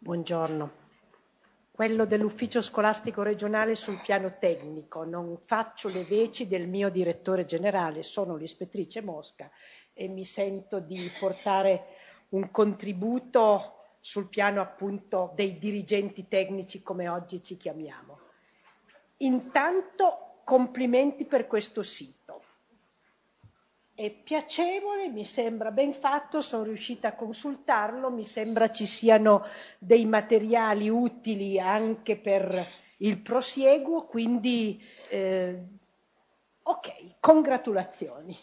Buongiorno. Quello dell'ufficio scolastico regionale sul piano tecnico. Non faccio le veci del mio direttore generale, sono l'ispettrice Mosca e mi sento di portare un contributo sul piano appunto dei dirigenti tecnici, come oggi ci chiamiamo. Intanto complimenti per questo sito. È piacevole, mi sembra ben fatto, sono riuscita a consultarlo, mi sembra ci siano dei materiali utili anche per il prosieguo, quindi ok, congratulazioni.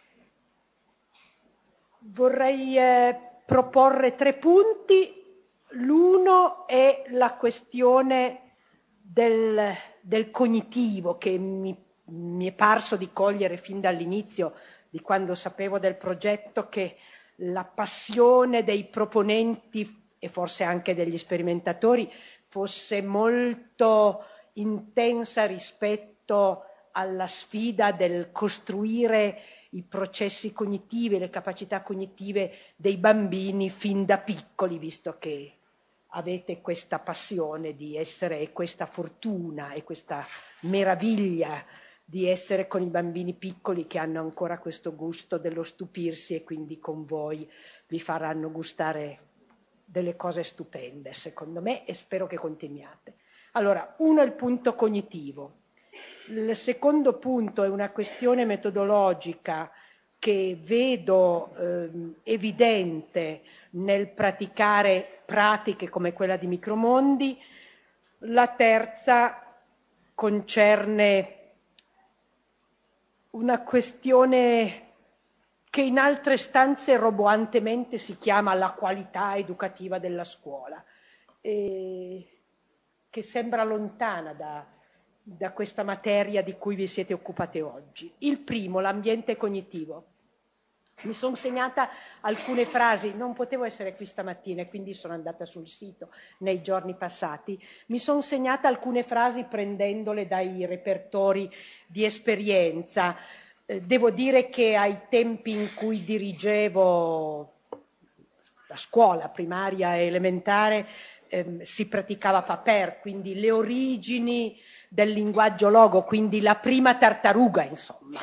Vorrei proporre 3 punti. L'uno è la questione del cognitivo, che mi è parso di cogliere fin dall'inizio, di quando sapevo del progetto, che la passione dei proponenti e forse anche degli sperimentatori fosse molto intensa rispetto alla sfida del costruire i processi cognitivi, le capacità cognitive dei bambini fin da piccoli, visto che avete questa passione di essere e questa fortuna e questa meraviglia di essere con i bambini piccoli che hanno ancora questo gusto dello stupirsi e quindi con voi vi faranno gustare delle cose stupende, secondo me, e spero che continuiate. Allora, uno è il punto cognitivo. Il secondo punto è una questione metodologica che vedo evidente nel praticare pratiche come quella di Micromondi. La terza concerne una questione che in altre stanze roboantemente si chiama la qualità educativa della scuola, che sembra lontana da questa materia di cui vi siete occupate oggi. Il primo, l'ambiente cognitivo. Mi sono segnata alcune frasi, non potevo essere qui stamattina e quindi sono andata sul sito nei giorni passati. Mi sono segnata alcune frasi prendendole dai repertori di esperienza. Devo dire che ai tempi in cui dirigevo la scuola primaria e elementare si praticava Paper, quindi le origini del linguaggio logo, quindi la prima tartaruga, insomma.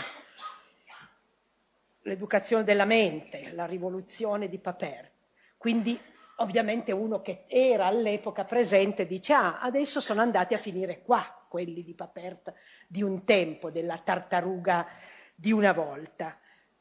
L'educazione della mente, la rivoluzione di Paper. Quindi ovviamente uno che era all'epoca presente dice adesso sono andati a finire qua quelli di Paper di un tempo, della tartaruga di una volta.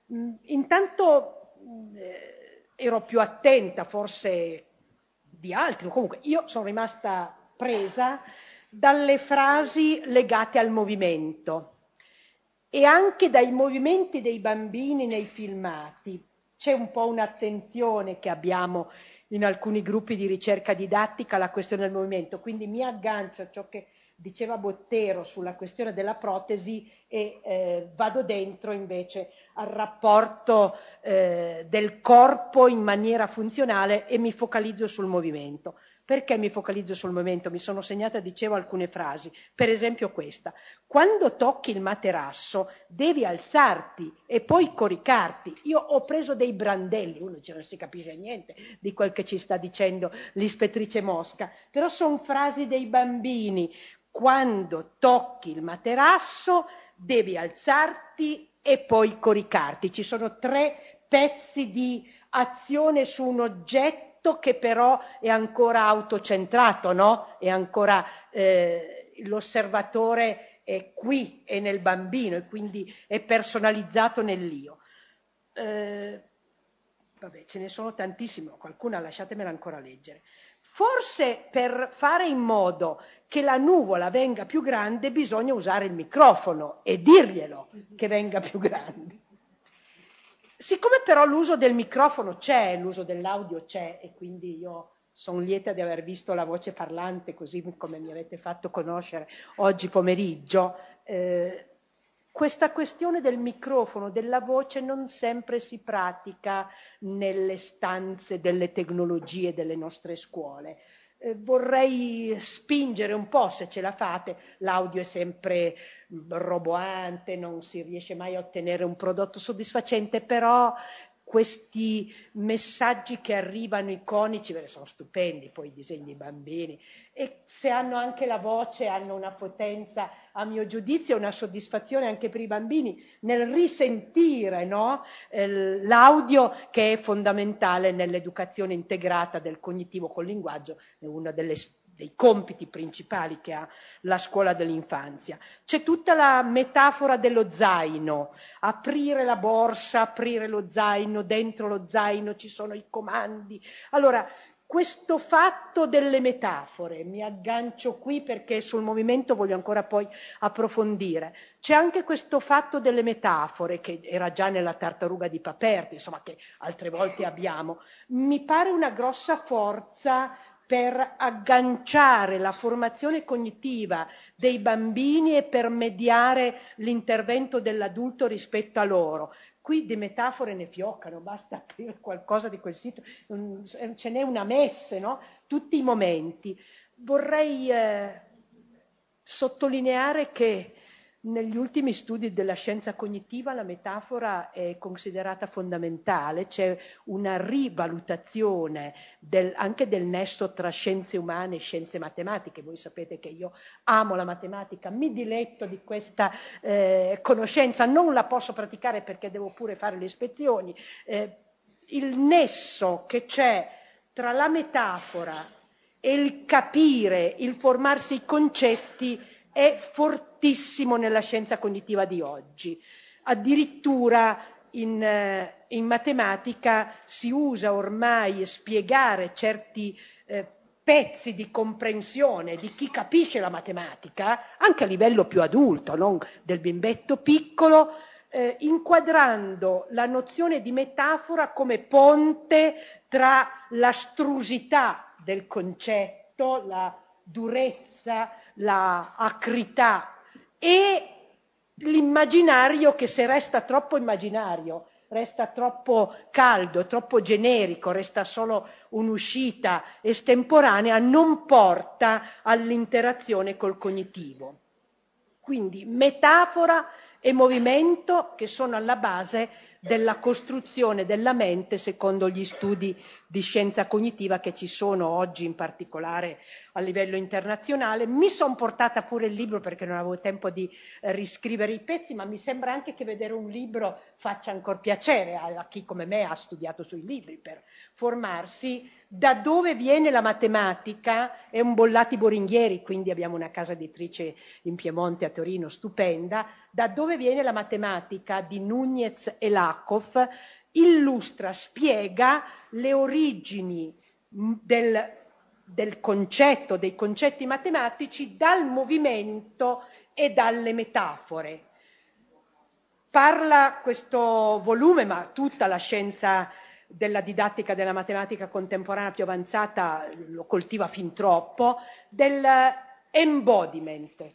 Intanto ero più attenta forse di altri, comunque io sono rimasta presa dalle frasi legate al movimento e anche dai movimenti dei bambini nei filmati. C'è un po' un'attenzione che abbiamo in alcuni gruppi di ricerca didattica alla questione del movimento, quindi mi aggancio a ciò che diceva Bottero sulla questione della protesi e vado dentro invece al rapporto del corpo in maniera funzionale e mi focalizzo sul movimento. Perché mi focalizzo sul movimento? Mi sono segnata, dicevo, alcune frasi, per esempio questa: quando tocchi il materasso devi alzarti e poi coricarti. Io ho preso dei brandelli, uno dice non si capisce niente di quel che ci sta dicendo l'ispettrice Mosca, però sono frasi dei bambini. Quando tocchi il materasso devi alzarti e poi coricarti. Ci sono 3 pezzi di azione su un oggetto che però è ancora autocentrato, no? È ancora l'osservatore è qui, è nel bambino e quindi è personalizzato nell'io. Vabbè, ce ne sono tantissime, qualcuna lasciatemela ancora leggere. Forse per fare in modo che la nuvola venga più grande bisogna usare il microfono e dirglielo che venga più grande. Siccome però l'uso del microfono c'è, l'uso dell'audio c'è e quindi io sono lieta di aver visto la voce parlante così come mi avete fatto conoscere oggi pomeriggio, questa questione del microfono, della voce non sempre si pratica nelle stanze delle tecnologie delle nostre scuole. Vorrei spingere un po', se ce la fate, l'audio è sempre roboante, non si riesce mai a ottenere un prodotto soddisfacente, però questi messaggi che arrivano iconici, perché sono stupendi poi i disegni dei bambini, e se hanno anche la voce hanno una potenza, a mio giudizio, una soddisfazione anche per i bambini nel risentire, no? L'audio, che è fondamentale nell'educazione integrata del cognitivo col linguaggio, è uno dei compiti principali che ha la scuola dell'infanzia. C'è tutta la metafora dello zaino, aprire la borsa, aprire lo zaino, dentro lo zaino ci sono i comandi. Allora, questo fatto delle metafore, mi aggancio qui perché sul movimento voglio ancora poi approfondire. C'è anche questo fatto delle metafore, che era già nella tartaruga di Paperti, insomma, che altre volte abbiamo. Mi pare una grossa forza per agganciare la formazione cognitiva dei bambini e per mediare l'intervento dell'adulto rispetto a loro. Qui di metafore ne fioccano, basta aprire qualcosa di quel sito, ce n'è una messe, no? Tutti i momenti. Vorrei sottolineare che negli ultimi studi della scienza cognitiva la metafora è considerata fondamentale, c'è una rivalutazione anche del nesso tra scienze umane e scienze matematiche. Voi sapete che io amo la matematica, mi diletto di questa conoscenza, non la posso praticare perché devo pure fare le ispezioni. Il nesso che c'è tra la metafora e il capire, il formarsi i concetti è fortissimo nella scienza cognitiva di oggi. Addirittura in matematica si usa ormai spiegare certi pezzi di comprensione di chi capisce la matematica, anche a livello più adulto, non del bimbetto piccolo, inquadrando la nozione di metafora come ponte tra l'astrusità del concetto, la durezza, la acrità e l'immaginario, che se resta troppo immaginario, resta troppo caldo, troppo generico, resta solo un'uscita estemporanea, non porta all'interazione col cognitivo. Quindi metafora e movimento che sono alla base della costruzione della mente secondo gli studi di scienza cognitiva che ci sono oggi, in particolare a livello internazionale. Mi sono portata pure il libro perché non avevo tempo di riscrivere i pezzi, ma mi sembra anche che vedere un libro faccia ancora piacere a chi come me ha studiato sui libri per formarsi. Da dove viene la matematica? È un Bollati Boringhieri, quindi abbiamo una casa editrice in Piemonte, a Torino, stupenda. Da dove viene la matematica di Nunez e Lakoff illustra, spiega le origini del concetto, dei concetti matematici dal movimento e dalle metafore. Parla questo volume, ma tutta la scienza della didattica della matematica contemporanea più avanzata lo coltiva fin troppo, dell'embodiment.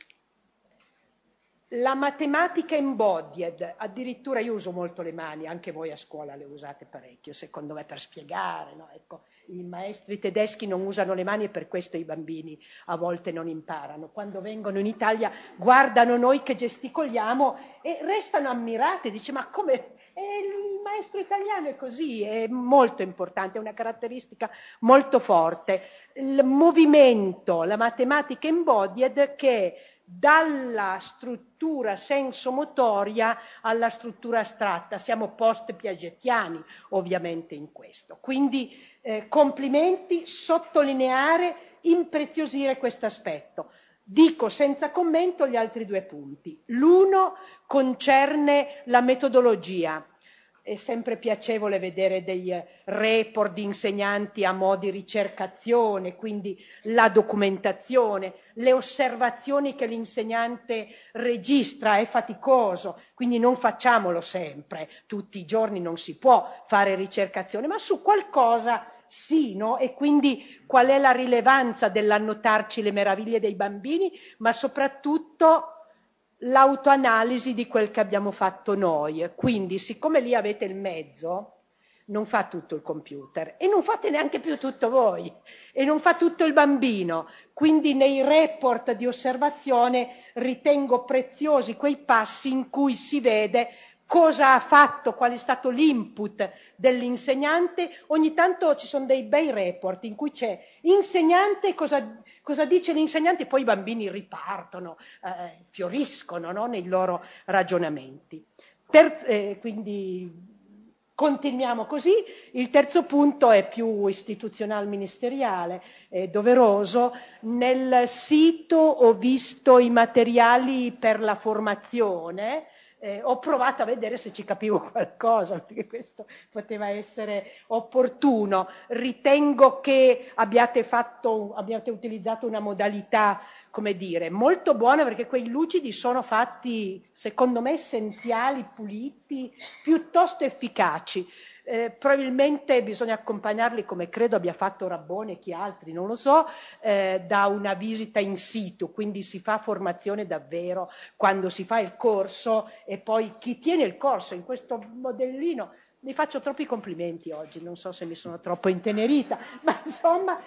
La matematica embodied, addirittura io uso molto le mani, anche voi a scuola le usate parecchio, secondo me, per spiegare, no? Ecco, i maestri tedeschi non usano le mani e per questo i bambini a volte non imparano. Quando vengono in Italia guardano noi che gesticoliamo e restano ammirati, dice ma come il maestro italiano è così, è molto importante, è una caratteristica molto forte. Il movimento, la matematica embodied che dalla struttura sensomotoria alla struttura astratta. Siamo post-piagetiani ovviamente in questo. Quindi complimenti, sottolineare, impreziosire questo aspetto. Dico senza commento gli altri due punti. L'uno concerne la metodologia. È sempre piacevole vedere dei report di insegnanti a mo' di ricercazione, quindi la documentazione, le osservazioni che l'insegnante registra, è faticoso, quindi non facciamolo sempre, tutti i giorni non si può fare ricercazione, ma su qualcosa sì, no? E quindi qual è la rilevanza dell'annotarci le meraviglie dei bambini, ma soprattutto l'autoanalisi di quel che abbiamo fatto noi. Quindi, siccome lì avete il mezzo, non fa tutto il computer e non fate neanche più tutto voi e non fa tutto il bambino. Quindi nei report di osservazione ritengo preziosi quei passi in cui si vede cosa ha fatto, qual è stato l'input dell'insegnante. Ogni tanto ci sono dei bei report in cui c'è insegnante, cosa dice l'insegnante, poi i bambini ripartono, fioriscono, no, nei loro ragionamenti. Quindi continuiamo così. Il terzo punto è più istituzional ministeriale, doveroso. Nel sito ho visto i materiali per la formazione, ho provato a vedere se ci capivo qualcosa, perché questo poteva essere opportuno. Ritengo che abbiate utilizzato una modalità, come dire, molto buona, perché quei lucidi sono fatti, secondo me, essenziali, puliti, piuttosto efficaci. Probabilmente bisogna accompagnarli, come credo abbia fatto Rabbone e chi altri, non lo so, da una visita in situ, quindi si fa formazione davvero quando si fa il corso, e poi chi tiene il corso in questo modellino. Mi faccio troppi complimenti oggi, non so se mi sono troppo intenerita, ma insomma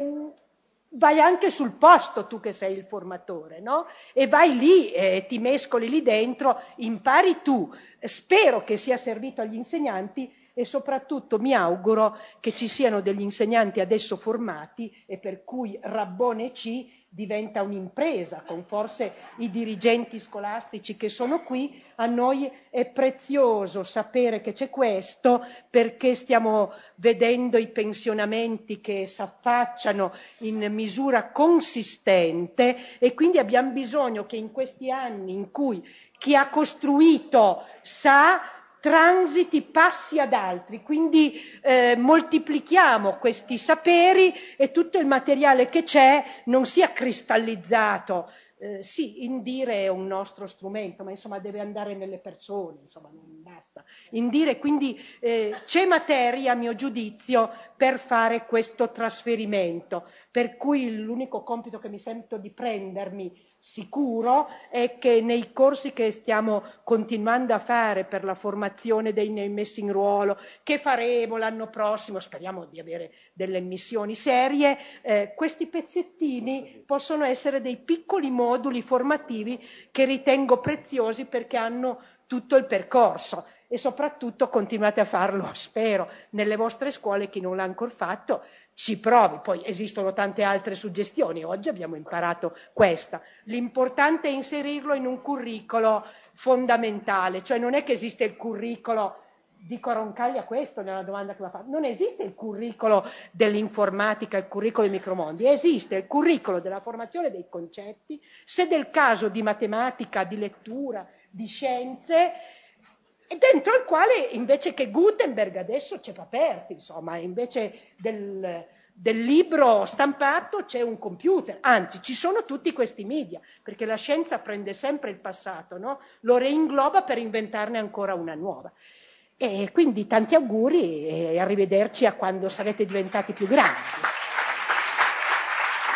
vai anche sul posto tu che sei il formatore, no? E vai lì, ti mescoli lì dentro, impari tu. Spero che sia servito agli insegnanti, e soprattutto mi auguro che ci siano degli insegnanti adesso formati, e per cui Rabbone C diventa un'impresa, con forse i dirigenti scolastici che sono qui. A noi è prezioso sapere che c'è questo, perché stiamo vedendo i pensionamenti che si affacciano in misura consistente, e quindi abbiamo bisogno che in questi anni in cui chi ha costruito sa, transiti, passi ad altri, quindi moltiplichiamo questi saperi e tutto il materiale che c'è non sia cristallizzato. Sì, Indire è un nostro strumento, ma insomma deve andare nelle persone, insomma non basta Indire, quindi c'è materia, a mio giudizio, per fare questo trasferimento, per cui l'unico compito che mi sento di prendermi sicuro è che nei corsi che stiamo continuando a fare per la formazione dei messi in ruolo, che faremo l'anno prossimo, speriamo di avere delle missioni serie, questi pezzettini possono essere dei piccoli moduli formativi che ritengo preziosi, perché hanno tutto il percorso. E soprattutto continuate a farlo, spero, nelle vostre scuole. Chi non l'ha ancora fatto ci provi. Poi esistono tante altre suggestioni, oggi abbiamo imparato questa. L'importante è inserirlo in un curricolo fondamentale, cioè non è che esiste il curricolo, dico a Roncaglia questo nella domanda che mi ha fatto, non esiste il curricolo dell'informatica, il curricolo dei micromondi, esiste il curricolo della formazione dei concetti, se del caso di matematica, di lettura, di scienze, e dentro il quale, invece che Gutenberg, adesso c'è Paperti, insomma, invece del libro stampato c'è un computer, anzi ci sono tutti questi media, perché la scienza prende sempre il passato, no? Lo reingloba per inventarne ancora una nuova. E quindi tanti auguri e arrivederci a quando sarete diventati più grandi.